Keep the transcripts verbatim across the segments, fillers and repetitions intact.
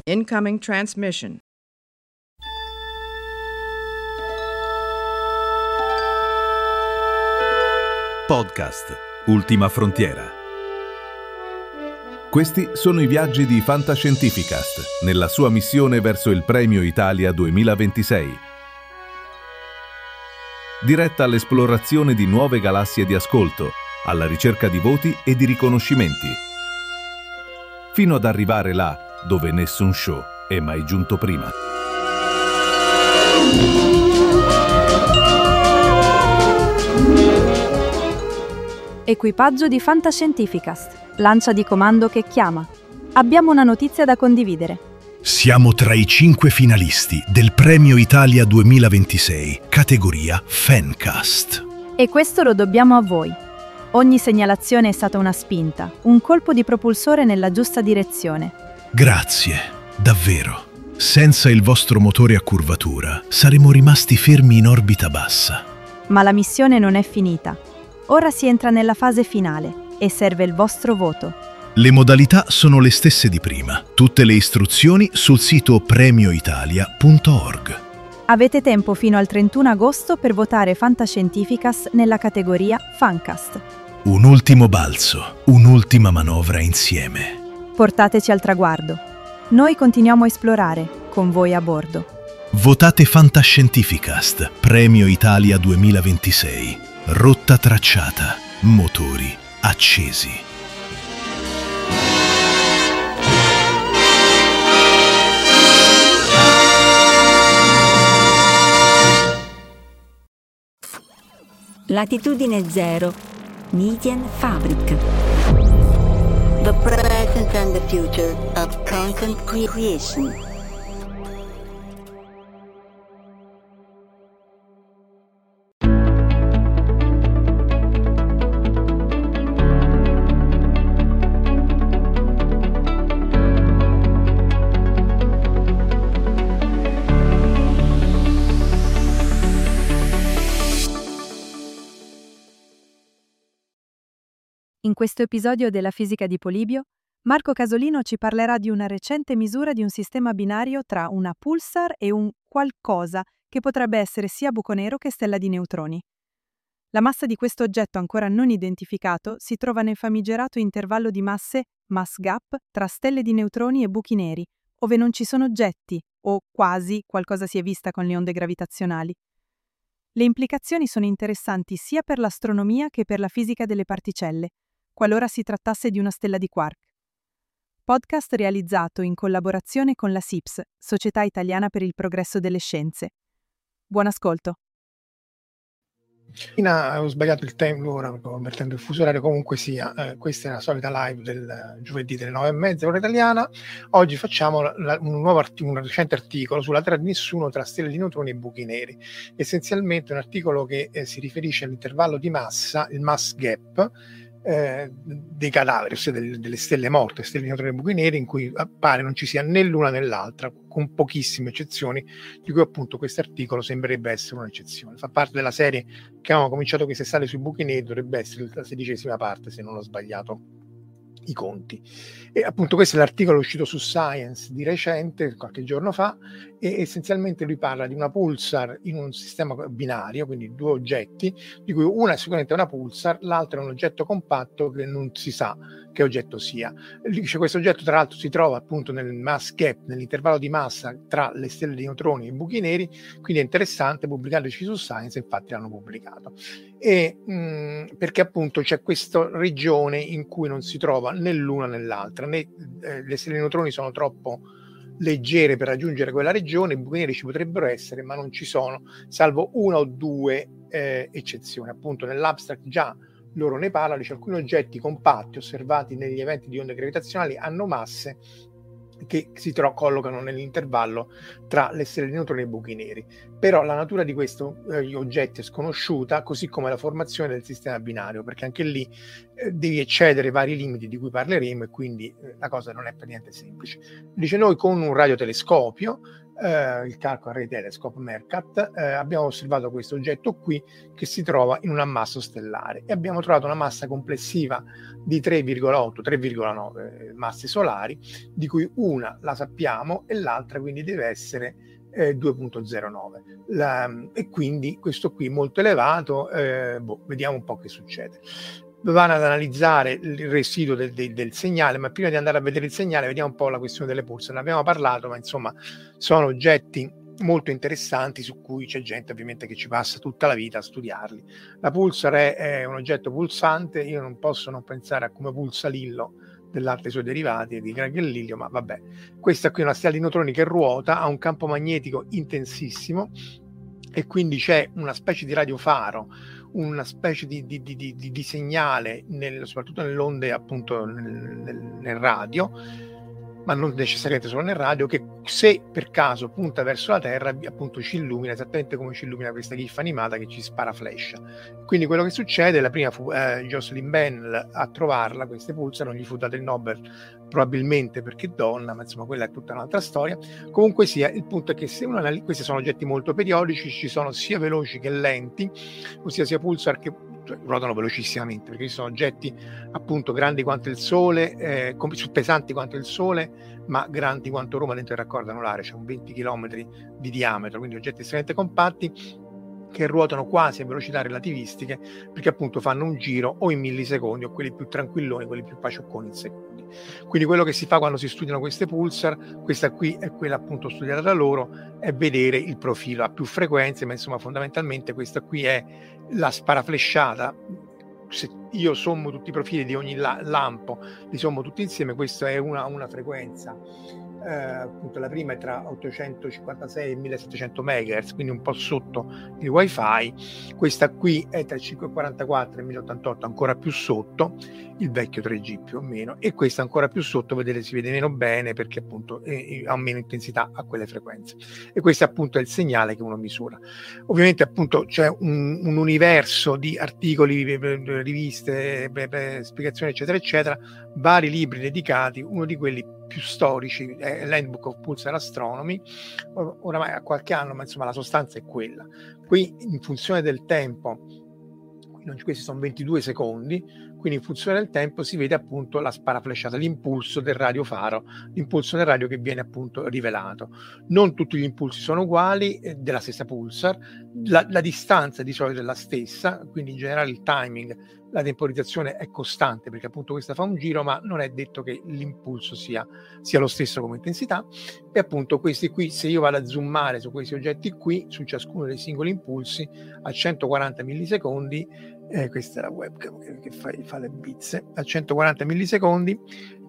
Incoming transmission. Podcast Ultima Frontiera. Questi sono i viaggi di Fantascientificast nella sua missione verso il Premio Italia duemilaventisei. Diretta all'esplorazione di nuove galassie di ascolto, alla ricerca di voti e di riconoscimenti, fino ad arrivare là dove nessun show è mai giunto prima. Equipaggio di Fantascientificast, lancia di comando che chiama. Abbiamo una notizia da condividere. Siamo tra i cinque finalisti del Premio Italia duemilaventisei, categoria Fancast. E questo lo dobbiamo a voi. Ogni segnalazione è stata una spinta, un colpo di propulsore nella giusta direzione. Grazie, davvero. Senza il vostro motore a curvatura, saremmo rimasti fermi in orbita bassa. Ma la missione non è finita. Ora si entra nella fase finale e serve il vostro voto. Le modalità sono le stesse di prima. Tutte le istruzioni sul sito premio italia punto org. Avete tempo fino al trentuno agosto per votare Fantascientificast nella categoria Fancast. Un ultimo balzo, un'ultima manovra insieme. Portateci al traguardo. Noi continuiamo a esplorare, con voi a bordo. Votate Fantascientificast, Premio Italia duemilaventisei. Rotta tracciata, motori accesi. Latitudine zero, Median Fabric. The present and the future of content creation. In questo episodio della Fisica di Polibio, Marco Casolino ci parlerà di una recente misura di un sistema binario tra una pulsar e un qualcosa che potrebbe essere sia buco nero che stella di neutroni. La massa di questo oggetto ancora non identificato si trova nel famigerato intervallo di masse mass gap tra stelle di neutroni e buchi neri, ove non ci sono oggetti, o quasi qualcosa si è vista con le onde gravitazionali. Le implicazioni sono interessanti sia per l'astronomia che per la fisica delle particelle, qualora si trattasse di una stella di quark. Podcast realizzato in collaborazione con la S I P S, Società Italiana per il Progresso delle Scienze. Buon ascolto. Ho sbagliato il tempo ora, convertendo il fuso orario, comunque sia, eh, questa è la solita live del giovedì delle nove e mezza ora italiana. Oggi facciamo la, un nuovo art- un recente articolo sulla terra di nessuno tra stelle di neutroni e buchi neri. Essenzialmente un articolo che eh, si riferisce all'intervallo di massa, il mass gap, Eh, dei cadaveri, ossia delle, delle stelle morte, stelle di neutroni e buchi neri, in cui pare non ci sia né l'una né l'altra, con pochissime eccezioni, di cui appunto questo articolo sembrerebbe essere un'eccezione. Fa parte della serie che abbiamo cominciato quest'estate sui buchi neri, dovrebbe essere la sedicesima parte, se non ho sbagliato i conti. E appunto questo è l'articolo uscito su Science di recente, qualche giorno fa, e essenzialmente lui parla di una pulsar in un sistema binario, quindi due oggetti, di cui una è sicuramente una pulsar, l'altra è un oggetto compatto che non si sa che oggetto sia. Dice, questo oggetto tra l'altro si trova appunto nel mass gap, nell'intervallo di massa tra le stelle di neutroni e i buchi neri, quindi è interessante, pubblicateci su Science, infatti l'hanno pubblicato. E mh, perché appunto c'è questa regione in cui non si trova né l'una né l'altra, né eh, le stelle di neutroni sono troppo leggere per raggiungere quella regione, i buchi neri ci potrebbero essere, ma non ci sono, salvo una o due eh, eccezioni. Appunto nell'abstract già loro ne parlano, dice alcuni oggetti compatti osservati negli eventi di onde gravitazionali hanno masse che si tro- collocano nell'intervallo tra le stelle di neutroni e i buchi neri. Però la natura di questi eh, oggetti è sconosciuta, così come la formazione del sistema binario, perché anche lì eh, devi eccedere vari limiti di cui parleremo, e quindi eh, la cosa non è per niente semplice. Dice, noi con un radiotelescopio eh, il calcolo Array Telescope Mercat, eh, abbiamo osservato questo oggetto qui che si trova in un ammasso stellare e abbiamo trovato una massa complessiva di tre virgola otto tre virgola nove masse solari, di cui una la sappiamo e l'altra quindi deve essere eh, due virgola zero nove, la, e quindi questo qui molto elevato, eh, boh, vediamo un po' che succede. Vanno ad analizzare il residuo del, del, del segnale, ma prima di andare a vedere il segnale vediamo un po' la questione delle pulsar. Ne abbiamo parlato, ma insomma sono oggetti molto interessanti su cui c'è gente ovviamente che ci passa tutta la vita a studiarli. La pulsar è, è un oggetto pulsante, io non posso non pensare a come pulsa l'Illo dell'arte dei suoi derivati di Greg e Lilio, ma vabbè. Questa qui è una stella di neutroni che ruota, ha un campo magnetico intensissimo e quindi c'è una specie di radiofaro, una specie di, di, di, di, di segnale nel, soprattutto nelle onde appunto nel, nel, nel radio, ma non necessariamente solo nel radio, che se per caso punta verso la Terra appunto ci illumina esattamente come ci illumina questa gif animata che ci spara flash. Quindi quello che succede, la prima fu eh, Jocelyn Bell a trovarla, queste pulsar, non gli fu dato il Nobel probabilmente perché donna, ma insomma quella è tutta un'altra storia. Comunque sia, il punto è che se uno analizza, questi sono oggetti molto periodici, ci sono sia veloci che lenti, ossia sia pulsar che ruotano velocissimamente, perché ci sono oggetti appunto grandi quanto il Sole, eh, pesanti quanto il Sole, ma grandi quanto Roma dentro il raccordo anulare, cioè un venti chilometri di diametro, quindi oggetti estremamente compatti che ruotano quasi a velocità relativistiche, perché appunto fanno un giro o in millisecondi o quelli più tranquilloni, quelli più paciocconi in secondi. Quindi quello che si fa quando si studiano queste pulsar, questa qui è quella appunto studiata da loro, è vedere il profilo a più frequenze, ma insomma fondamentalmente questa qui è la sparaflesciata. Se io sommo tutti i profili di ogni la- lampo, li sommo tutti insieme, questa è una, una frequenza. Eh, appunto la prima è tra ottocentocinquantasei e millesettecento megahertz, quindi un po' sotto il wifi. Questa qui è tra cinquecentoquarantaquattro e mille ottantotto, ancora più sotto il vecchio tre G più o meno, e questa ancora più sotto, vedete, si vede meno bene perché appunto eh, ha meno intensità a quelle frequenze, e questo appunto è il segnale che uno misura. Ovviamente appunto c'è un, un universo di articoli, riviste, spiegazioni eccetera eccetera, vari libri dedicati. Uno di quelli più storici è l'Handbook of Pulsar Astronomy, oramai ha qualche anno, ma insomma la sostanza è quella. Qui in funzione del tempo, questi sono ventidue secondi, quindi in funzione del tempo si vede appunto la sparaflesciata, l'impulso del radiofaro, l'impulso del radio che viene appunto rivelato. Non tutti gli impulsi sono uguali, eh, della stessa pulsar, la, la distanza di solito è la stessa, quindi in generale il timing, la temporizzazione è costante perché appunto questa fa un giro, ma non è detto che l'impulso sia, sia lo stesso come intensità. E appunto questi qui, se io vado a zoomare su questi oggetti qui, su ciascuno dei singoli impulsi a centoquaranta millisecondi, eh, questa è la webcam che, che fa, fa le bizze, a centoquaranta millisecondi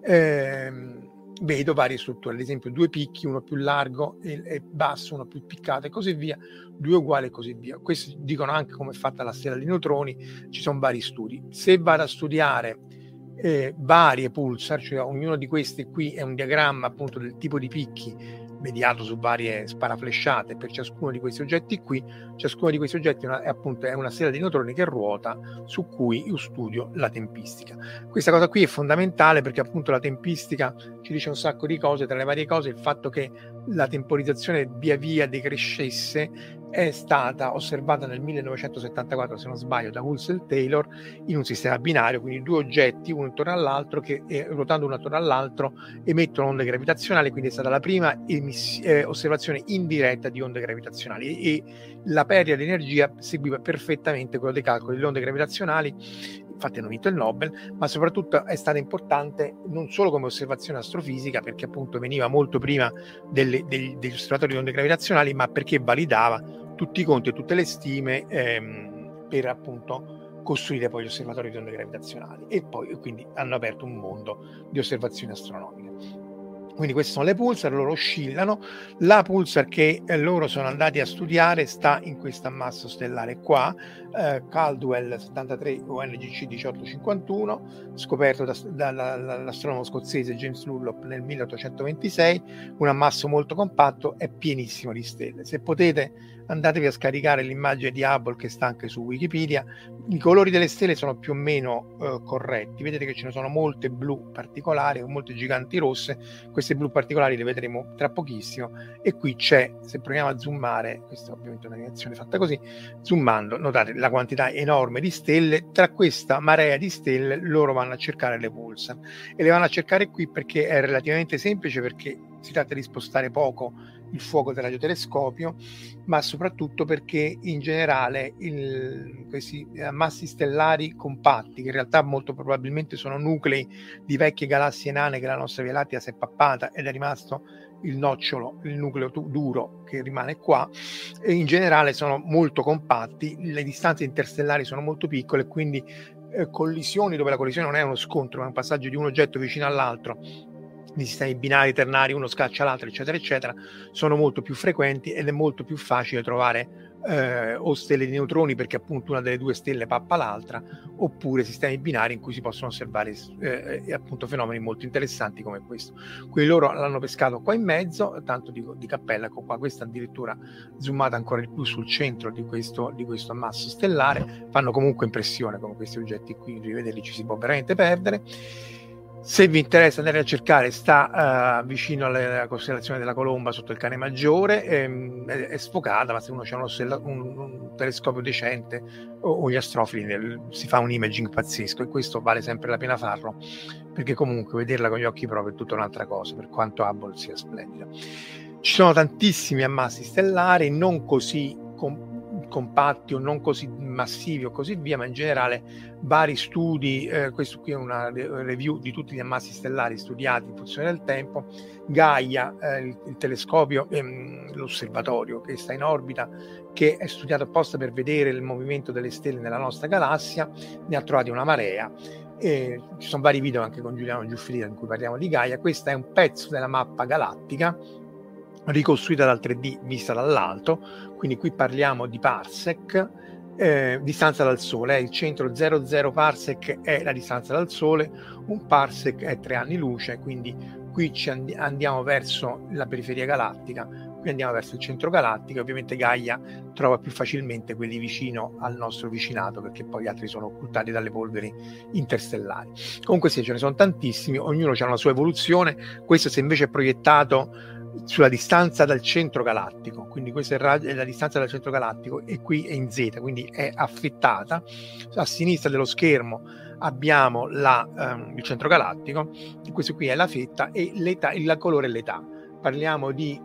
ehm, vedo varie strutture, ad esempio due picchi, uno più largo e, e basso, uno più piccato e così via, due uguali e così via. Questi dicono anche come è fatta la stella di neutroni, ci sono vari studi. Se vado a studiare eh, varie pulsar, cioè ognuno di questi qui è un diagramma appunto del tipo di picchi mediato su varie sparaflesciate per ciascuno di questi oggetti qui, ciascuno di questi oggetti è, una, è appunto è una stella di neutroni che ruota, su cui io studio la tempistica. Questa cosa qui è fondamentale perché appunto la tempistica ci dice un sacco di cose, tra le varie cose il fatto che la temporizzazione via via decrescesse è stata osservata nel millenovecentosettantaquattro, se non sbaglio, da Hulse Taylor in un sistema binario, quindi due oggetti uno intorno all'altro che eh, ruotando uno attorno all'altro emettono onde gravitazionali, quindi è stata la prima emiss- eh, osservazione indiretta di onde gravitazionali e, e la perdita di energia seguiva perfettamente quello dei calcoli delle onde gravitazionali. Infatti hanno vinto il Nobel, ma soprattutto è stata importante non solo come osservazione astrofisica, perché appunto veniva molto prima delle, degli, degli osservatori di onde gravitazionali, ma perché validava tutti i conti e tutte le stime ehm, per appunto costruire poi gli osservatori di onde gravitazionali, e poi quindi hanno aperto un mondo di osservazioni astronomiche. Quindi queste sono le pulsar, loro oscillano. La pulsar che eh, loro sono andati a studiare sta in questo ammasso stellare qua, eh, Caldwell settantatré O N G C diciottocinquantuno, scoperto da, da, da, dall'astronomo scozzese James Lollop nel milleottocentoventisei, un ammasso molto compatto, è pienissimo di stelle. Se potete andatevi a scaricare l'immagine di Hubble che sta anche su Wikipedia. I colori delle stelle sono più o meno eh, corretti, vedete che ce ne sono molte blu particolari, molte giganti rosse. Queste queste blu particolari le vedremo tra pochissimo, e qui c'è, se proviamo a zoomare, questa è ovviamente una animazione fatta così, zoomando, notate la quantità enorme di stelle. Tra questa marea di stelle loro vanno a cercare le pulsar, e le vanno a cercare qui perché è relativamente semplice, perché si tratta di spostare poco il fuoco del radiotelescopio, ma soprattutto perché in generale il, questi ammassi stellari compatti, che in realtà molto probabilmente sono nuclei di vecchie galassie nane che la nostra Via Lattea si è pappata ed è rimasto il nocciolo, il nucleo tu- duro che rimane qua, e in generale sono molto compatti, le distanze interstellari sono molto piccole, quindi eh, collisioni dove la collisione non è uno scontro ma è un passaggio di un oggetto vicino all'altro, di sistemi binari, ternari, uno scaccia l'altro, eccetera eccetera, sono molto più frequenti, ed è molto più facile trovare eh, o stelle di neutroni, perché appunto una delle due stelle pappa l'altra, oppure sistemi binari in cui si possono osservare eh, appunto fenomeni molto interessanti come questo. Quindi loro l'hanno pescato qua in mezzo, tanto di, di cappella, ecco qua, questa addirittura zoomata ancora di più sul centro di questo, di questo ammasso stellare. Fanno comunque impressione come questi oggetti qui, rivederli ci si può veramente perdere. Se vi interessa andare a cercare, sta uh, vicino alla costellazione della Colomba, sotto il Cane Maggiore, ehm, è, è sfocata, ma se uno c'è uno un, un telescopio decente o, o gli astrofili nel, si fa un imaging pazzesco, e questo vale sempre la pena farlo, perché comunque vederla con gli occhi propri è tutta un'altra cosa, per quanto Hubble sia splendida. Ci sono tantissimi ammassi stellari, non così com- compatti o non così massivi o così via, ma in generale vari studi, eh, questo qui è una review di tutti gli ammassi stellari studiati in funzione del tempo. Gaia, eh, il, il telescopio, ehm, l'osservatorio che sta in orbita, che è studiato apposta per vedere il movimento delle stelle nella nostra galassia, ne ha trovati una marea. E ci sono vari video anche con Giuliano Giuffrida in cui parliamo di Gaia. Questa è un pezzo della mappa galattica ricostruita dal tre D vista dall'alto, quindi qui parliamo di parsec, eh, distanza dal Sole, eh, il centro zero virgola zero parsec è la distanza dal Sole, un parsec è tre anni luce, quindi qui ci and- andiamo verso la periferia galattica, qui andiamo verso il centro galattico. Ovviamente Gaia trova più facilmente quelli vicino al nostro vicinato, perché poi gli altri sono occultati dalle polveri interstellari. Comunque sì, ce ne sono tantissimi, ognuno ha una sua evoluzione. Questo se invece è proiettato sulla distanza dal centro galattico, quindi questa è, rag- è la distanza dal centro galattico, e qui è in Z, quindi è affettata. A sinistra dello schermo abbiamo la, um, il centro galattico, e questo qui è la fetta, e l'età, il colore è l'età. Parliamo di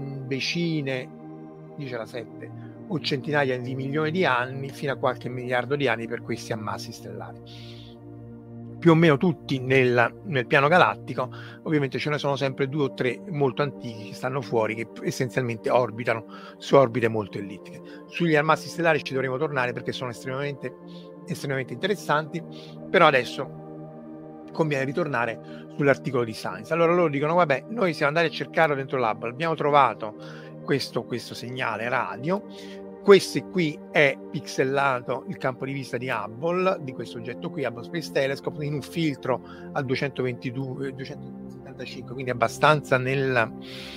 decine, dice la sette, o centinaia di milioni di anni, fino a qualche miliardo di anni per questi ammassi stellari. Più o meno tutti nel, nel piano galattico. Ovviamente ce ne sono sempre due o tre molto antichi che stanno fuori, che essenzialmente orbitano su orbite molto ellittiche. Sugli ammassi stellari ci dovremo tornare, perché sono estremamente, estremamente interessanti, però adesso conviene ritornare sull'articolo di Science. Allora loro dicono: vabbè, noi siamo andati a cercarlo dentro l'Hubble, abbiamo trovato questo, questo segnale radio. Questo qui è pixelato il campo di vista di Hubble, di questo oggetto qui, Hubble Space Telescope, in un filtro a duecentoventidue duecentosettantacinque, quindi abbastanza nel,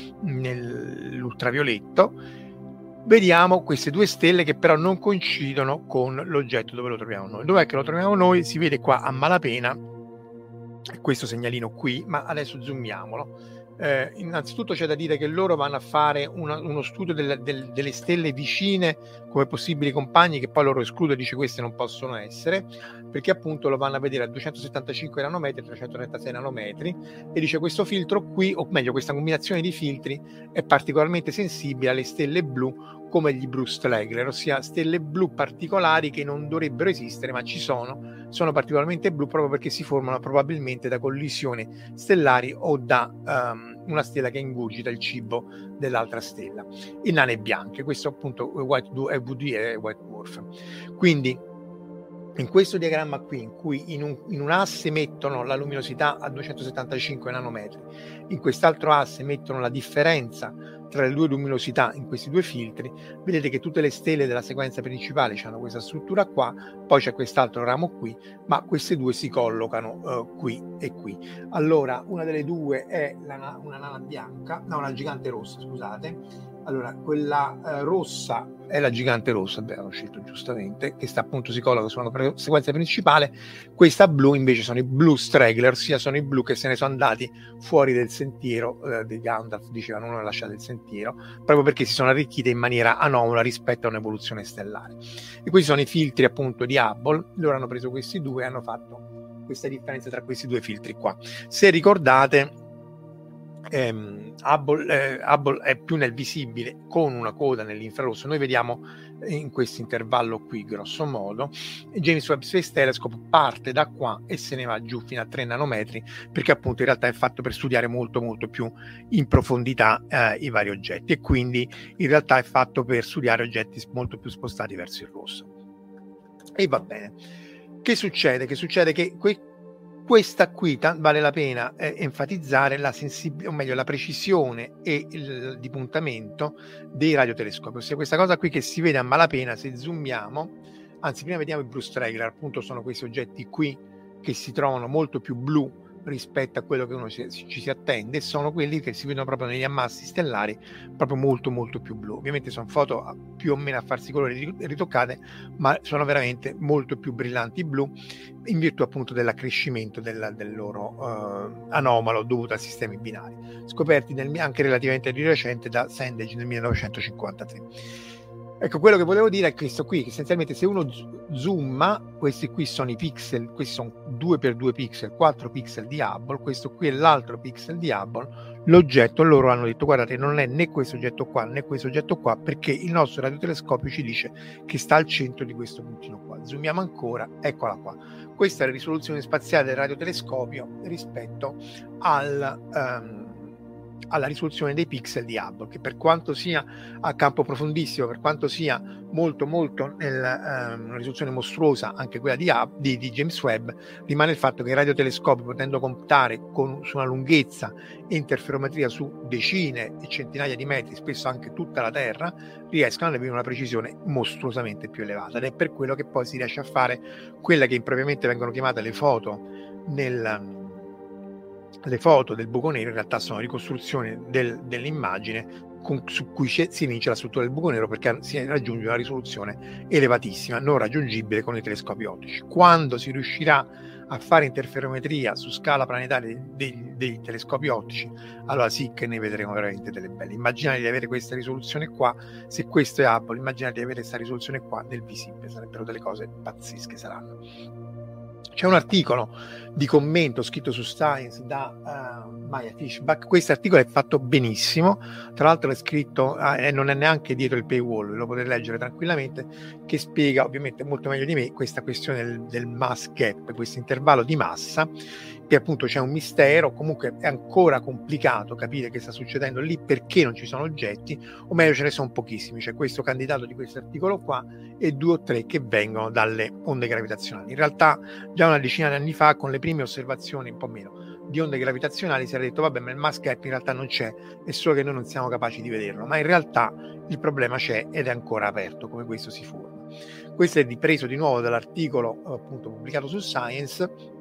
nell'ultravioletto. Vediamo queste due stelle che però non coincidono con l'oggetto dove lo troviamo noi. Dov'è che lo troviamo noi? Si vede qua a malapena questo segnalino qui, ma adesso zoomiamolo. Eh, innanzitutto c'è da dire che loro vanno a fare una, uno studio del, del, delle stelle vicine come possibili compagni, che poi loro esclude, dice queste non possono essere, perché appunto lo vanno a vedere a duecentosettantacinque nanometri, trecentotrentasei nanometri, e dice questo filtro qui, o meglio questa combinazione di filtri, è particolarmente sensibile alle stelle blu come gli Brust-Legler, ossia stelle blu particolari che non dovrebbero esistere ma ci sono, sono particolarmente blu proprio perché si formano probabilmente da collisioni stellari o da um, una stella che ingurgita il cibo dell'altra stella, e nane bianche. Questo appunto White è V D e White Dwarf. Quindi in questo diagramma qui, in cui in un, in un asse mettono la luminosità a duecentosettantacinque nanometri, in quest'altro asse mettono la differenza tra le due luminosità in questi due filtri, vedete che tutte le stelle della sequenza principale hanno questa struttura qua, poi c'è quest'altro ramo qui, ma queste due si collocano uh, qui e qui. Allora una delle due è la, una nana bianca, no, una gigante rossa, scusate, Allora, quella eh, rossa è la gigante rossa, abbiamo scelto giustamente, che sta appunto, si colloca sulla pre- sequenza principale. Questa blu invece sono i blu straggler, ossia sono i blu che se ne sono andati fuori del sentiero, eh, di Gandalf dicevano non lasciate il sentiero, proprio perché si sono arricchite in maniera anomala rispetto a un'evoluzione stellare. E questi sono i filtri appunto di Hubble, loro hanno preso questi due e hanno fatto questa differenza tra questi due filtri qua. Se ricordate, ehm, Hubble, eh, Hubble è più nel visibile con una coda nell'infrarosso, noi vediamo in questo intervallo qui grosso modo. James Webb Space Telescope parte da qua e se ne va giù fino a tre nanometri, perché appunto in realtà è fatto per studiare molto molto più in profondità eh, i vari oggetti, e quindi in realtà è fatto per studiare oggetti molto più spostati verso il rosso. E va bene. Che succede? Che succede che que- questa qui t- vale la pena eh, enfatizzare la sensibilità, o meglio la precisione e il, di puntamento dei radiotelescopi, ossia questa cosa qui che si vede a malapena se zoomiamo. Anzi, prima vediamo i blue straggler, appunto sono questi oggetti qui che si trovano molto più blu rispetto a quello che uno ci, ci si attende, sono quelli che si vedono proprio negli ammassi stellari, proprio molto molto più blu. Ovviamente sono foto più o meno a farsi colori ritoccate, ma sono veramente molto più brillanti blu, in virtù appunto dell'accrescimento del, del loro uh, anomalo dovuto a sistemi binari, scoperti nel, anche relativamente di recente da Sandage nel millenovecentocinquantatré. Ecco, quello che volevo dire è questo qui, che essenzialmente se uno zooma, questi qui sono i pixel, questi sono due per due pixel, quattro pixel di Hubble, questo qui è l'altro pixel di Hubble, l'oggetto, loro hanno detto guardate non è né questo oggetto qua né questo oggetto qua, perché il nostro radiotelescopio ci dice che sta al centro di questo puntino qua. Zoomiamo ancora, eccola qua. Questa è la risoluzione spaziale del radiotelescopio rispetto al... Um, alla risoluzione dei pixel di Hubble, che per quanto sia a campo profondissimo, per quanto sia molto molto nel, um, una risoluzione mostruosa anche quella di, Hub, di, di James Webb, rimane il fatto che i radiotelescopi, potendo contare con, su una lunghezza e interferometria su decine e centinaia di metri, spesso anche tutta la Terra, riescono ad avere una precisione mostruosamente più elevata, ed è per quello che poi si riesce a fare quella che impropriamente vengono chiamate le foto nel le foto del buco nero. In realtà sono ricostruzioni del, dell'immagine con, su cui si evince la struttura del buco nero, perché si raggiunge una risoluzione elevatissima, non raggiungibile con i telescopi ottici. Quando si riuscirà a fare interferometria su scala planetaria dei, dei, dei telescopi ottici, allora sì che ne vedremo veramente delle belle. Immaginate di avere questa risoluzione qua, se questo è Hubble, immaginate di avere questa risoluzione qua nel visibile, sarebbero delle cose pazzesche, saranno. C'è un articolo di commento scritto su Science da uh, Maya Fishbach. Questo articolo è fatto benissimo, tra l'altro è scritto uh, e non è neanche dietro il paywall, lo potete leggere tranquillamente, che spiega ovviamente molto meglio di me questa questione del, del mass gap, questo intervallo di massa, che appunto c'è un mistero, comunque è ancora complicato capire che sta succedendo lì, perché non ci sono oggetti, o meglio ce ne sono pochissimi. C'è questo candidato di questo articolo qua e due o tre che vengono dalle onde gravitazionali. In realtà già una decina di anni fa, con le prime osservazioni, un po' meno, di onde gravitazionali, si era detto vabbè, ma il mass gap in realtà non c'è, è solo che noi non siamo capaci di vederlo, ma in realtà il problema c'è ed è ancora aperto, come questo si forma. Questo è ripreso di nuovo dall'articolo appunto pubblicato su Science.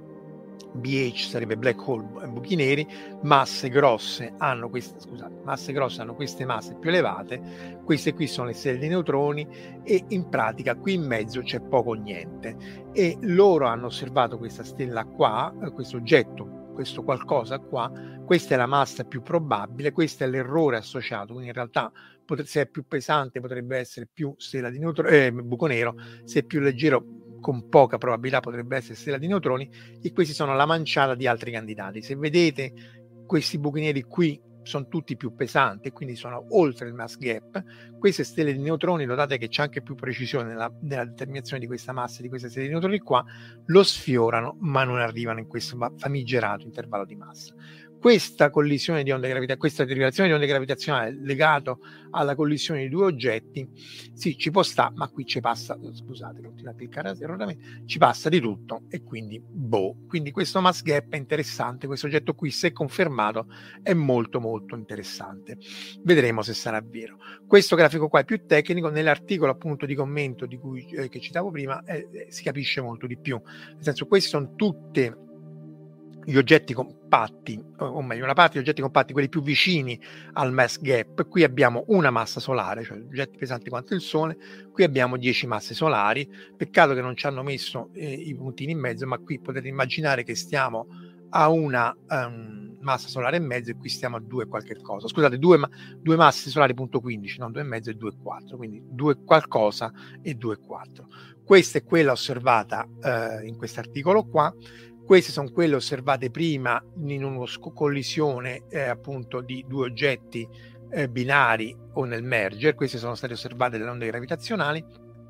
B H sarebbe black hole, buchi neri, masse grosse hanno queste, scusate, masse grosse hanno queste masse più elevate, queste qui sono le stelle di neutroni, e in pratica qui in mezzo c'è poco o niente, e loro hanno osservato questa stella qua, questo oggetto, questo qualcosa qua, questa è la massa più probabile, questo è l'errore associato, quindi in realtà se è più pesante potrebbe essere più stella di neutroni, eh, buco nero, se è più leggero con poca probabilità potrebbe essere stella di neutroni, e questi sono la manciata di altri candidati. Se vedete questi buchi neri qui sono tutti più pesanti, quindi sono oltre il mass gap. Queste stelle di neutroni, notate che c'è anche più precisione nella, nella determinazione di questa massa, di queste stelle di neutroni qua, lo sfiorano ma non arrivano in questo famigerato intervallo di massa. Questa collisione di onde gravitazionali, questa derivazione di onde gravitazionali legato alla collisione di due oggetti, sì, ci può stare, ma qui ci passa, scusate, continuo a cliccare erroneamente, ci passa di tutto, e quindi boh. Quindi questo mass gap è interessante, questo oggetto qui, se confermato, è molto molto interessante. Vedremo se sarà vero. Questo grafico qua è più tecnico, nell'articolo appunto di commento di cui che citavo prima eh, si capisce molto di più, nel senso, queste sono tutte gli oggetti compatti, o meglio una parte degli oggetti compatti, quelli più vicini al mass gap. Qui abbiamo una massa solare, cioè oggetti pesanti quanto il Sole, qui abbiamo dieci masse solari. Peccato che non ci hanno messo eh, i puntini in mezzo, ma qui potete immaginare che stiamo a una um, massa solare e mezzo, e qui stiamo a due qualche cosa, scusate, due, ma- due masse solari punto quindici, non due e mezzo e due e quattro, quindi due qualcosa e due e quattro. Questa è quella osservata eh, in questo articolo qua. Queste sono quelle osservate prima in una collisione eh, appunto di due oggetti eh, binari o nel merger. Queste sono state osservate dalle onde gravitazionali,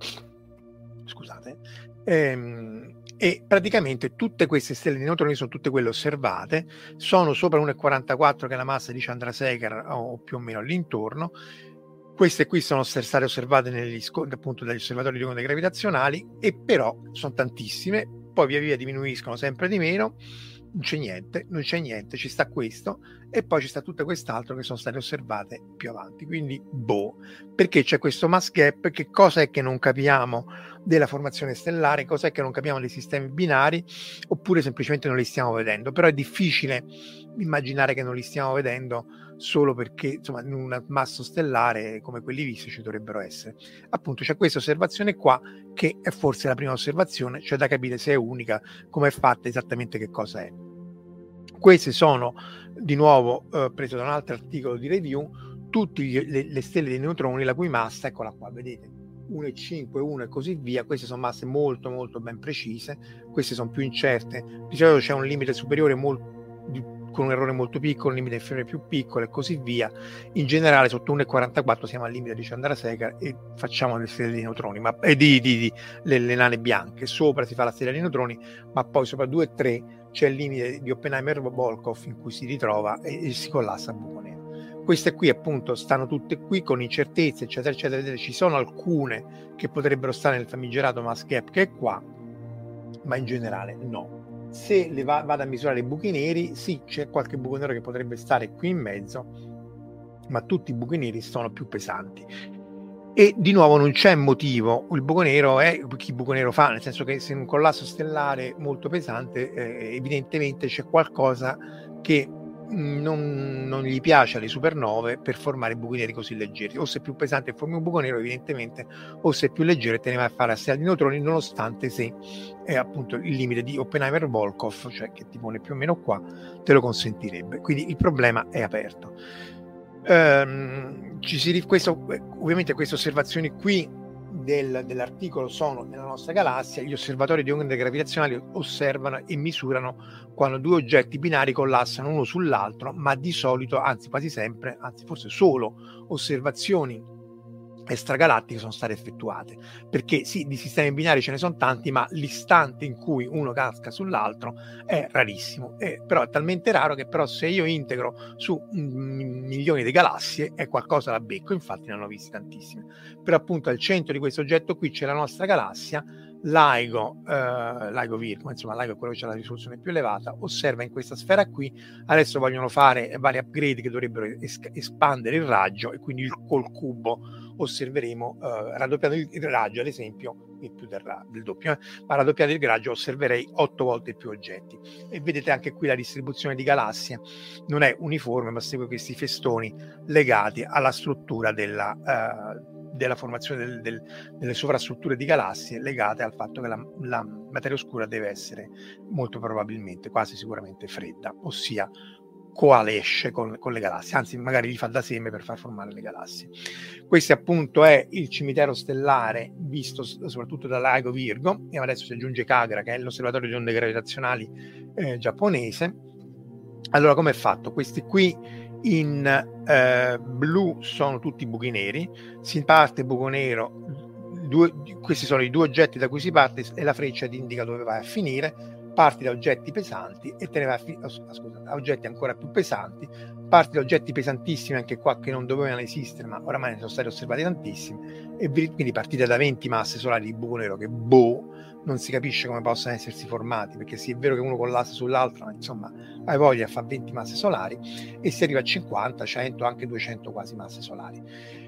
scusate, ehm, e praticamente tutte queste stelle di neutroni sono tutte quelle osservate, sono sopra uno virgola quarantaquattro che è la massa di Chandrasekhar o più o meno all'intorno. Queste qui sono state osservate negli, appunto dagli osservatori di onde gravitazionali, e però sono tantissime, poi via via diminuiscono sempre di meno. Non c'è niente, non c'è niente, ci sta questo e poi ci sta tutto quest'altro che sono state osservate più avanti. Quindi boh, perché c'è questo mass gap? Che cosa è che non capiamo della formazione stellare? Cosa è che non capiamo dei sistemi binari? Oppure semplicemente non li stiamo vedendo? Però è difficile immaginare che non li stiamo vedendo solo perché insomma in un masso stellare come quelli visti ci dovrebbero essere. Appunto c'è questa osservazione qua che è forse la prima osservazione, cioè da capire se è unica, come è fatta, esattamente che cosa è. Queste sono di nuovo eh, prese da un altro articolo di review, tutte le, le stelle dei neutroni la cui massa, eccola qua, vedete, uno virgola cinque, uno e così via. Queste sono masse molto molto ben precise, queste sono più incerte, di solito c'è un limite superiore molto con un errore molto piccolo, un limite inferiore più piccolo e così via. In generale sotto uno virgola quarantaquattro siamo al limite di Chandrasekhar e facciamo le stelle di neutroni, ma eh, di, di, di le, le nane bianche. Sopra si fa la stella di neutroni, ma poi sopra due e tre c'è il limite di Oppenheimer-Volkoff in cui si ritrova e, e si collassa a buco nero. Queste qui appunto stanno tutte qui con incertezze eccetera eccetera, eccetera. Ci sono alcune che potrebbero stare nel famigerato mass gap che è qua, ma in generale no. Se le va, vado a misurare i buchi neri, sì, c'è qualche buco nero che potrebbe stare qui in mezzo, ma tutti i buchi neri sono più pesanti. E di nuovo non c'è motivo, il buco nero è chi buco nero fa, nel senso che se in un collasso stellare molto pesante eh, evidentemente c'è qualcosa che non, non gli piace alle supernove per formare buchi neri così leggeri. O se è più pesante e formi un buco nero evidentemente, o se è più leggero e te ne vai a fare la stella di neutroni, nonostante se è appunto il limite di Oppenheimer-Volkoff, cioè che ti pone più o meno qua, te lo consentirebbe. Quindi il problema è aperto. Um, ci si, questo, ovviamente queste osservazioni qui del, dell'articolo sono nella nostra galassia. Gli osservatori di onde gravitazionali osservano e misurano quando due oggetti binari collassano uno sull'altro, ma di solito, anzi quasi sempre, anzi forse solo osservazioni extragalattiche sono state effettuate, perché sì, di sistemi binari ce ne sono tanti, ma l'istante in cui uno casca sull'altro è rarissimo, e però è talmente raro che però se io integro su m- milioni di galassie è qualcosa da becco. Infatti ne hanno visti tantissime, però appunto al centro di questo oggetto qui c'è la nostra galassia. LIGO, eh, LIGO Virgo, insomma LIGO è quello che ha la risoluzione più elevata, osserva in questa sfera qui. Adesso vogliono fare vari upgrade che dovrebbero es- espandere il raggio, e quindi il, col cubo osserveremo, eh, raddoppiando il, il raggio ad esempio, il più del, ra- del doppio, eh, ma raddoppiando il raggio osserverei otto volte più oggetti. E vedete anche qui la distribuzione di galassie non è uniforme, ma segue questi festoni legati alla struttura della eh, della formazione del, del, delle sovrastrutture di galassie, legate al fatto che la, la materia oscura deve essere molto probabilmente, quasi sicuramente fredda, ossia coalesce con, con le galassie, anzi magari gli fa da seme per far formare le galassie. Questo appunto è il cimitero stellare visto soprattutto da LIGO Virgo, e adesso si aggiunge Kagra, che è l'osservatorio di onde gravitazionali eh, giapponese. Allora, come è fatto? Questi qui in eh, blu sono tutti buchi neri, si parte buco nero, due, questi sono i due oggetti da cui si parte e la freccia ti indica dove vai a finire. Parti da oggetti pesanti e te ne vai a finire, oh, scusa, da oggetti ancora più pesanti, parti da oggetti pesantissimi anche qua che non dovevano esistere, ma oramai ne sono stati osservati tantissimi, e quindi partite da venti masse solari di buco nero che boh, non si capisce come possano essersi formati, perché sì, è vero che uno collassa sull'altro, ma insomma hai voglia a fare venti masse solari, e si arriva a cinquanta, cento, anche duecento quasi masse solari.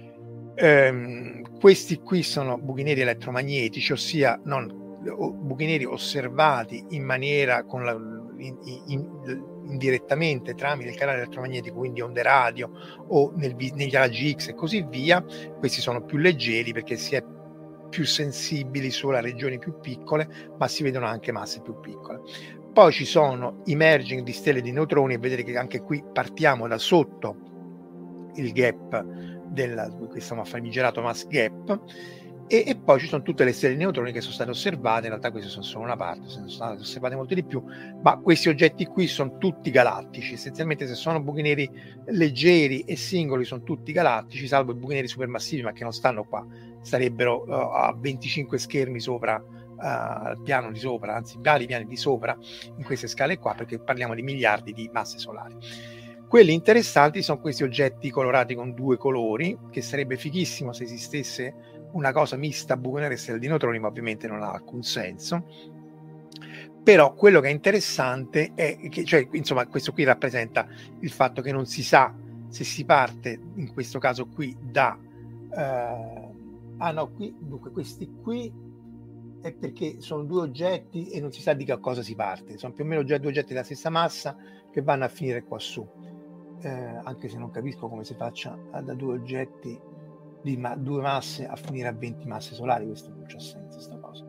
Ehm, questi qui sono buchi neri elettromagnetici, ossia non buchi neri osservati in maniera con la, in, in, indirettamente tramite il canale elettromagnetico, quindi onde radio o nel, negli raggi X e così via. Questi sono più leggeri perché si è più sensibili solo a regioni più piccole, ma si vedono anche masse più piccole. Poi ci sono i merging di stelle di neutroni, e vedete che anche qui partiamo da sotto il gap del questo famigerato mass gap, e, e poi ci sono tutte le stelle di neutroni che sono state osservate. In realtà queste sono solo una parte, sono state osservate molte di più, ma questi oggetti qui sono tutti galattici. Essenzialmente, se sono buchi neri leggeri e singoli, sono tutti galattici, salvo i buchi neri supermassivi, ma che non stanno qua, sarebbero uh, a venticinque schermi sopra uh, al piano di sopra, anzi vari piani di sopra in queste scale qua, perché parliamo di miliardi di masse solari. Quelli interessanti sono questi oggetti colorati con due colori, che sarebbe fighissimo se esistesse una cosa mista buco nero e stella di neutroni, ma ovviamente non ha alcun senso. Però quello che è interessante è che, cioè, insomma, questo qui rappresenta il fatto che non si sa se si parte, in questo caso qui, da eh, ah no, qui, dunque questi qui è perché sono due oggetti e non si sa di che cosa si parte, sono più o meno già due oggetti della stessa massa che vanno a finire qua su, eh, anche se non capisco come si faccia da due oggetti di ma- due masse a finire a venti masse solari. Questo non c'ha senso, sta cosa.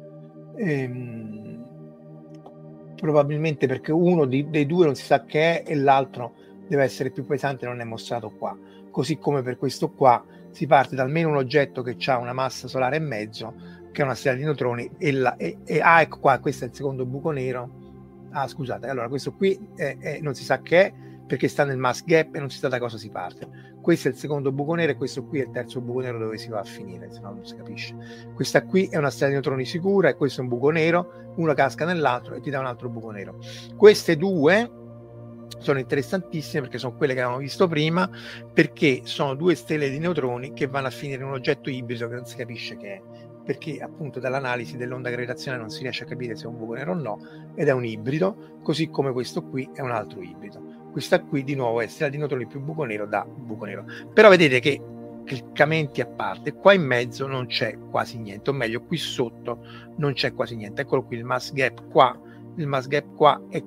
Ehm, probabilmente perché uno di, dei due non si sa che è e l'altro deve essere più pesante, non è mostrato qua, così come per questo qua si parte da almeno un oggetto che ha una massa solare e mezzo, che è una stella di neutroni, e, la, e, e ah, ecco qua, questo è il secondo buco nero. Ah, scusate, allora questo qui è, è, non si sa che è, perché sta nel mass gap e non si sa da cosa si parte. Questo è il secondo buco nero e questo qui è il terzo buco nero dove si va a finire, se no non si capisce. Questa qui è una stella di neutroni sicura e questo è un buco nero, uno casca nell'altro e ti dà un altro buco nero. Queste due sono interessantissime perché sono quelle che avevamo visto prima, perché sono due stelle di neutroni che vanno a finire in un oggetto ibrido che non si capisce che è, perché appunto dall'analisi dell'onda gravitazionale non si riesce a capire se è un buco nero o no, ed è un ibrido, così come questo qui è un altro ibrido. Questa qui di nuovo è stella di neutroni più buco nero da buco nero. Però vedete che cliccamenti a parte, qua in mezzo non c'è quasi niente, o meglio qui sotto non c'è quasi niente. Eccolo qui il mass gap qua, il mass gap qua è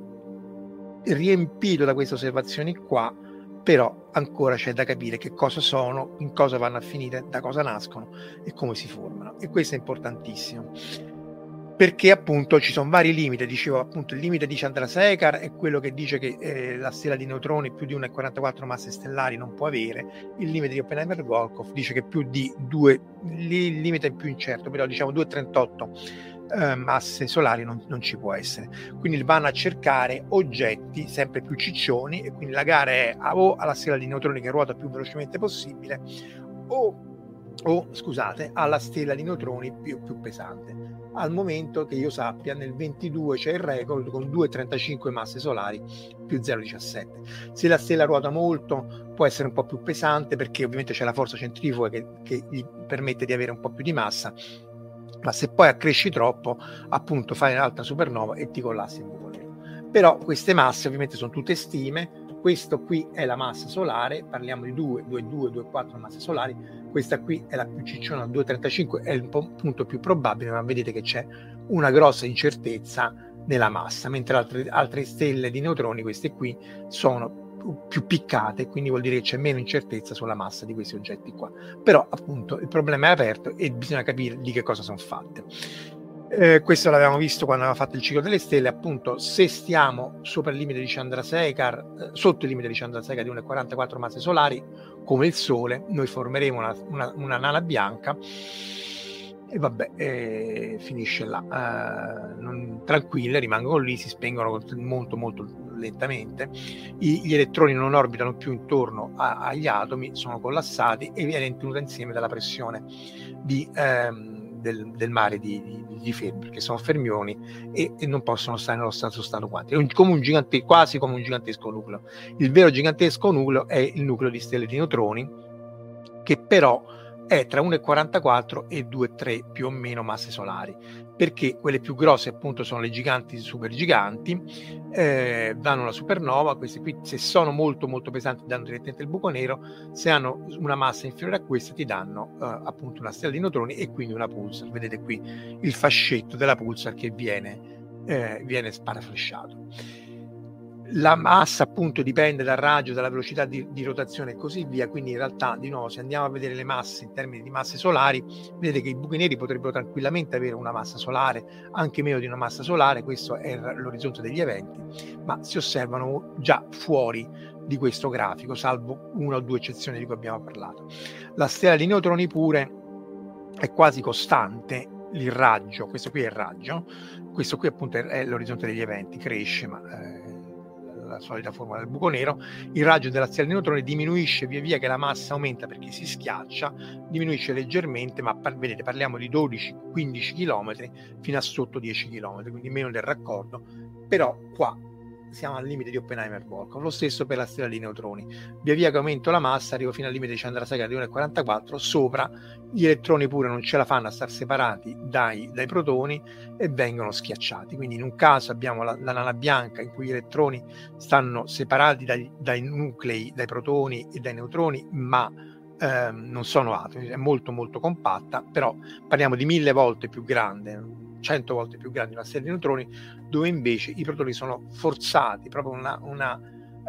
riempito da queste osservazioni qua, però ancora c'è da capire che cosa sono, in cosa vanno a finire, da cosa nascono e come si formano, e questo è importantissimo perché appunto ci sono vari limiti. Dicevo appunto il limite di Chandrasekhar è quello che dice che eh, la stella di neutroni più di uno virgola quarantaquattro masse stellari non può avere. Il limite di Oppenheimer-Volkoff dice che più di due, il limite è più incerto, però diciamo due virgola trentotto eh, masse solari non, non ci può essere. Quindi vanno a cercare oggetti sempre più ciccioni, e quindi la gara è a, o alla stella di neutroni che ruota più velocemente possibile o, o scusate alla stella di neutroni più, più pesante. Al momento che io sappia nel ventidue c'è il record con due virgola trentacinque masse solari più zero virgola diciassette. Se la stella ruota molto può essere un po' più pesante perché ovviamente c'è la forza centrifuga che, che gli permette di avere un po' più di massa, ma se poi accresci troppo appunto fai un'altra supernova e ti collassi il buco nero. Però queste masse ovviamente sono tutte stime. Questo qui è la massa solare, parliamo di due, due virgola due, due virgola quattro masse solari. Questa qui è la più cicciona, due virgola trentacinque, è il punto più probabile, ma vedete che c'è una grossa incertezza nella massa, mentre altre, altre stelle di neutroni, queste qui, sono più piccate, quindi vuol dire che c'è meno incertezza sulla massa di questi oggetti qua. Però appunto il problema è aperto e bisogna capire di che cosa sono fatte. Eh, questo l'avevamo visto quando avevamo fatto il ciclo delle stelle. Appunto, se stiamo sopra il limite di Chandrasekhar, eh, sotto il limite di Chandrasekhar di uno virgola quarantaquattro masse solari, come il Sole, noi formeremo una, una, una nana bianca e vabbè, eh, finisce là. Eh, non, tranquille, rimangono lì, si spengono molto molto lentamente. I, gli elettroni non orbitano più intorno a, agli atomi, sono collassati e viene tenuta insieme dalla pressione di ehm, Del, del mare di, di, di fermi, perché sono fermioni e, e non possono stare nello stesso stato quantico. È un, come un gigante, quasi come un gigantesco nucleo. Il vero gigantesco nucleo è il nucleo di stelle di neutroni, che però è tra uno virgola quarantaquattro e due virgola tre più o meno masse solari, perché quelle più grosse appunto sono le giganti super giganti, eh, danno una supernova. Queste qui, se sono molto molto pesanti, danno direttamente il buco nero. Se hanno una massa inferiore a questa ti danno eh, appunto una stella di neutroni e quindi una pulsar. Vedete qui il fascetto della pulsar che viene, eh, viene sparaflesciato. La massa appunto dipende dal raggio, dalla velocità di, di rotazione e così via, quindi in realtà di nuovo se andiamo a vedere le masse in termini di masse solari, vedete che i buchi neri potrebbero tranquillamente avere una massa solare, anche meno di una massa solare, questo è l'orizzonte degli eventi, ma si osservano già fuori di questo grafico, salvo una o due eccezioni di cui abbiamo parlato. La stella di neutroni pure è quasi costante, il raggio, questo qui è il raggio, questo qui appunto è l'orizzonte degli eventi, cresce ma... Eh, la solita formula del buco nero, il raggio della stella di neutroni diminuisce via via che la massa aumenta perché si schiaccia, diminuisce leggermente, ma par- vedete parliamo di dodici quindici chilometri fino a sotto dieci chilometri, quindi meno del raccordo, però qua siamo al limite di Oppenheimer-Volkoff. Lo stesso per la stella di neutroni, via via che aumento la massa arrivo fino al limite di Chandrasekhar di uno virgola quarantaquattro, sopra gli elettroni pure non ce la fanno a star separati dai, dai protoni e vengono schiacciati, quindi in un caso abbiamo la, la nana bianca in cui gli elettroni stanno separati dai, dai nuclei, dai protoni e dai neutroni, ma ehm, non sono atomi, è molto molto compatta, però parliamo di mille volte più grande, cento volte più grande di una stella di neutroni, dove invece i protoni sono forzati, proprio una, una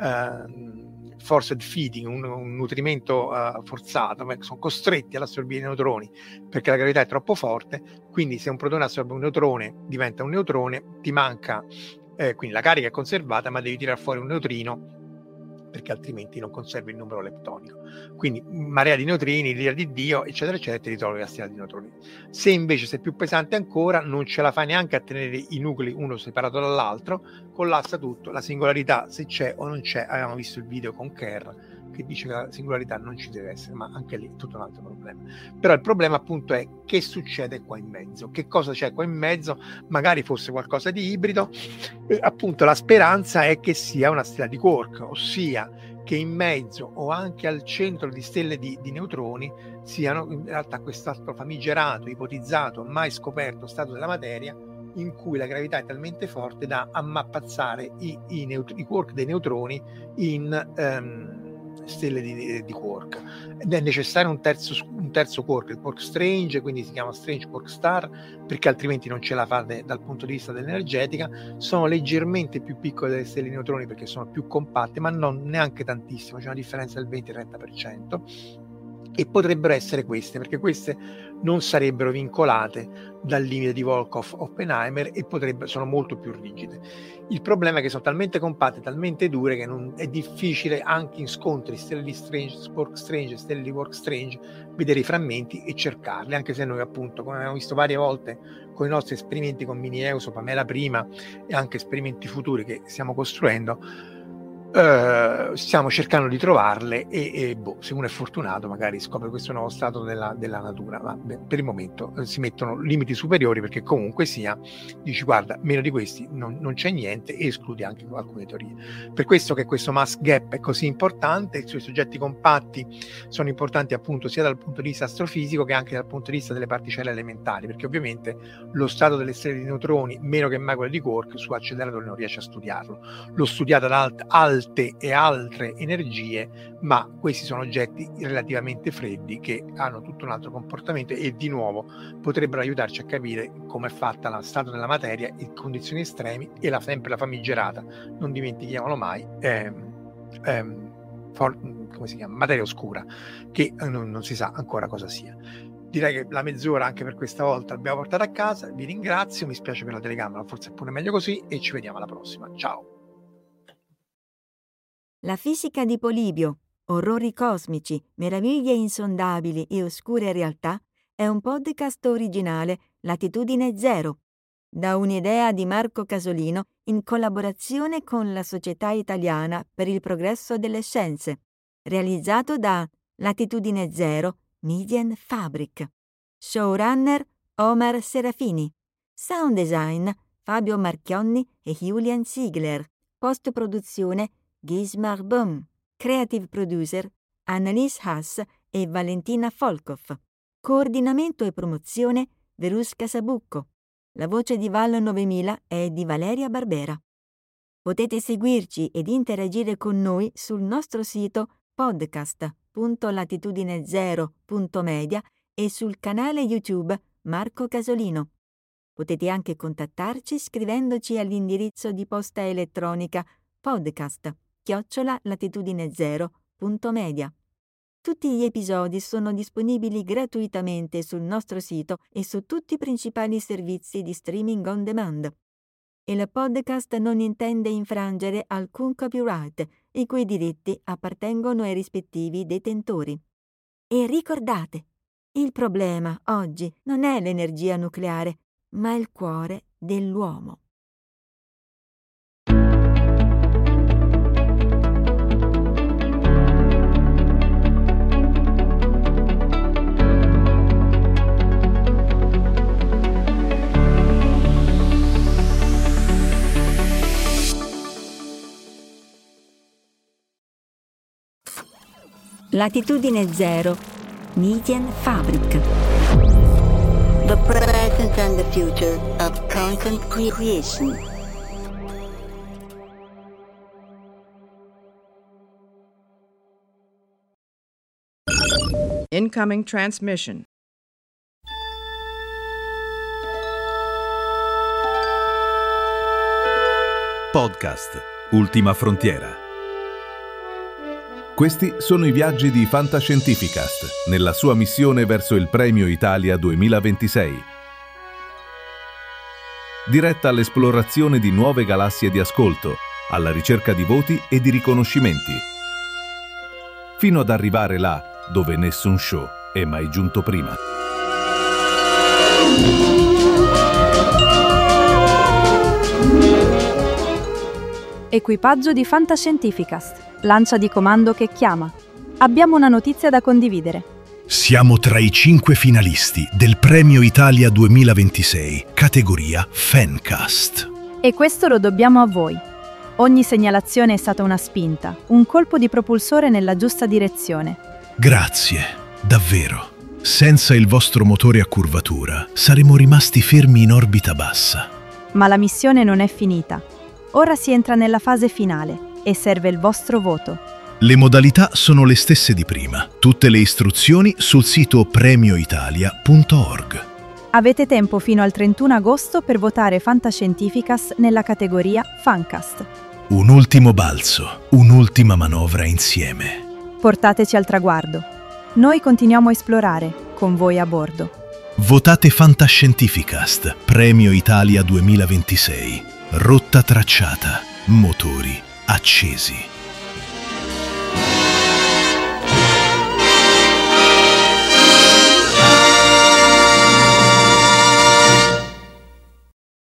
uh, forced feeding, un, un nutrimento uh, forzato, sono costretti ad assorbire i neutroni perché la gravità è troppo forte, quindi se un protone assorbe un neutrone diventa un neutrone, ti manca, eh, quindi la carica è conservata ma devi tirare fuori un neutrino perché altrimenti non conservi il numero leptonico, quindi marea di neutrini, l'ira di Dio, eccetera eccetera, ti ritrovi la stella di neutroni. Se invece sei più pesante ancora, non ce la fai neanche a tenere i nuclei uno separato dall'altro, collassa tutto, la singolarità se c'è o non c'è, avevamo visto il video con Kerr che dice che la singolarità non ci deve essere, ma anche lì è tutto un altro problema. Però il problema appunto è che succede qua in mezzo, che cosa c'è qua in mezzo, magari fosse qualcosa di ibrido, e appunto la speranza è che sia una stella di quark, ossia che in mezzo o anche al centro di stelle di, di neutroni siano in realtà quest'altro famigerato, ipotizzato, mai scoperto stato della materia in cui la gravità è talmente forte da ammappazzare i, i, neut- i quark dei neutroni in um, stelle di, di quark, ed è necessario un terzo, un terzo quark, il quark strange, quindi si chiama strange quark star perché altrimenti non ce la fate dal punto di vista dell'energetica. Sono leggermente più piccole delle stelle di neutroni perché sono più compatte, ma non neanche tantissimo, c'è una differenza del venti trenta per cento, e potrebbero essere queste, perché queste non sarebbero vincolate dal limite di Volkoff-Oppenheimer e potrebbero, sono molto più rigide. Il problema è che sono talmente compatte, talmente dure, che non, è difficile anche in scontri stelle di strange, quark strange e stelle di quark strange vedere i frammenti e cercarli, anche se noi appunto, come abbiamo visto varie volte con i nostri esperimenti con Mini-Euso, Pamela prima e anche esperimenti futuri che stiamo costruendo, Uh, stiamo cercando di trovarle e, e boh, se uno è fortunato magari scopre questo nuovo stato della, della natura, ma beh, per il momento eh, si mettono limiti superiori perché comunque sia, dici guarda, meno di questi non, non c'è niente, e escludi anche alcune teorie. Per questo che questo mass gap è così importante, i suoi soggetti compatti sono importanti appunto sia dal punto di vista astrofisico che anche dal punto di vista delle particelle elementari, perché ovviamente lo stato delle stelle di neutroni, meno che mai quello di quark, su acceleratore non riesce a studiarlo, l'ho studiato ad alt- alte e altre energie, ma questi sono oggetti relativamente freddi che hanno tutto un altro comportamento e di nuovo potrebbero aiutarci a capire come è fatta lo stato della materia in condizioni estremi, e la sempre la famigerata, non dimentichiamolo mai, ehm, ehm, for- come si chiama? Materia oscura, che non, non si sa ancora cosa sia. Direi che la mezz'ora anche per questa volta l'abbiamo portata a casa, vi ringrazio, mi spiace per la telecamera, forse è pure meglio così, e ci vediamo alla prossima, ciao! La fisica di Polibio, orrori cosmici, meraviglie insondabili e oscure realtà è un podcast originale Latitudine Zero, da un'idea di Marco Casolino in collaborazione con la Società Italiana per il Progresso delle Scienze, realizzato da Latitudine Zero Median Fabric. Showrunner Omar Serafini. Sound design Fabio Marchionni e Julian Ziegler. Post-produzione Gismar Böhm. Creative producer Annalise Haas e Valentina Volkoff. Coordinamento e promozione Verusca Sabucco. La voce di Val novemila è di Valeria Barbera. Potete seguirci ed interagire con noi sul nostro sito podcast punto latitudine zero punto media e sul canale YouTube Marco Casolino. Potete anche contattarci scrivendoci all'indirizzo di posta elettronica podcast chiocciola latitudine zero punto media. Tutti gli episodi sono disponibili gratuitamente sul nostro sito e su tutti i principali servizi di streaming on demand. Il podcast non intende infrangere alcun copyright, i cui diritti appartengono ai rispettivi detentori. E ricordate, il problema oggi non è l'energia nucleare, ma il cuore dell'uomo. Latitudine zero, Medienfabrik. The present and the future of content creation. Incoming transmission. Podcast Ultima Frontiera. Questi sono i viaggi di Fantascientificast nella sua missione verso il Premio Italia duemilaventisei. Diretta all'esplorazione di nuove galassie di ascolto, alla ricerca di voti e di riconoscimenti, fino ad arrivare là dove nessun show è mai giunto prima. Equipaggio di Fantascientificast. Lancia di comando che chiama. Abbiamo una notizia da condividere. Siamo tra i cinque finalisti del Premio Italia duemilaventisei, categoria Fancast. E questo lo dobbiamo a voi. Ogni segnalazione è stata una spinta, un colpo di propulsore nella giusta direzione. Grazie, davvero. Senza il vostro motore a curvatura saremmo rimasti fermi in orbita bassa. Ma la missione non è finita. Ora si entra nella fase finale e serve il vostro voto. Le modalità sono le stesse di prima. Tutte le istruzioni sul sito premio italia punto org. Avete tempo fino al trentuno agosto per votare Fantascientificast nella categoria Fancast. Un ultimo balzo, un'ultima manovra insieme. Portateci al traguardo. Noi continuiamo a esplorare, con voi a bordo. Votate Fantascientificast, Premio Italia duemilaventisei. Rotta tracciata, motori accesi.